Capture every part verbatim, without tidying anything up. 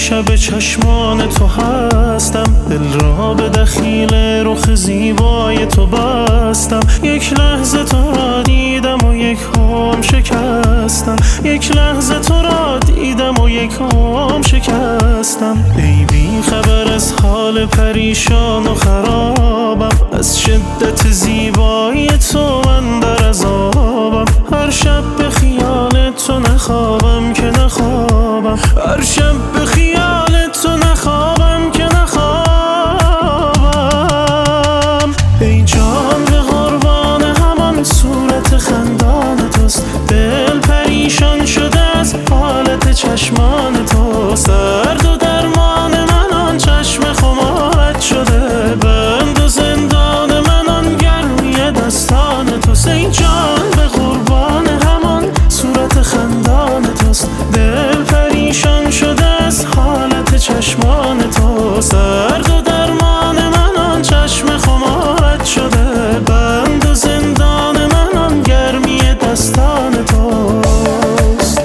شب چشمان تو هستم، دل را به دخیل رخ زیبای تو بستم. یک لحظه تو را دیدم و یک هام شکستم، یک لحظه تو را دیدم و یک هام شکستم. ای بی خبر از حال پریشان و خرابم، از شدت زیبایی تو من در عذابم. هر شب به خیال تو نخوابم که نخوابم، هر شب به خیال تو نخوابم که نخوابم. ای جان به قربان همان صورت خندان توست، دل پریشان شده از حالت چشمان تو. سرد و درمان من آن چشم خمارت شده، بند و زندان من آن گرمی دستان توست. ای جان به قربان همان صورت خندان توست، دل پریشان شده از حالت چشمان تو. سرد و درمان من آن چشم خمارت شده، بند و زندان من آن گرمی دستان توست.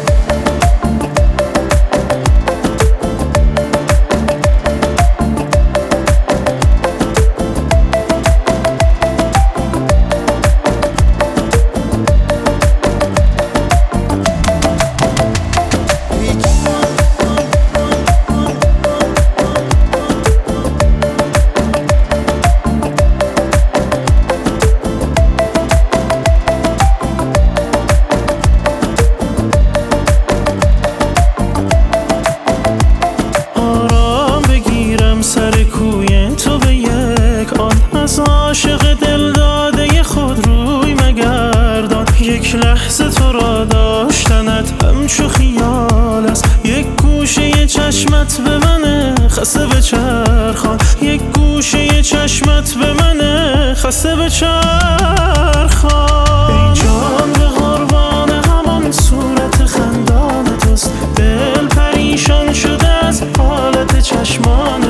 سر کوی تو به یک آن، از عاشق دل داده خود روی مگردان. یک لحظه تو را داشتنت همچو خیال است، یک گوشه چشمت به من خسته به چرخان، یک گوشه چشمت به من خسته به چرخان. ای جان به قربان همان صورت خندان توست، دل پریشان شده از حالت چشمان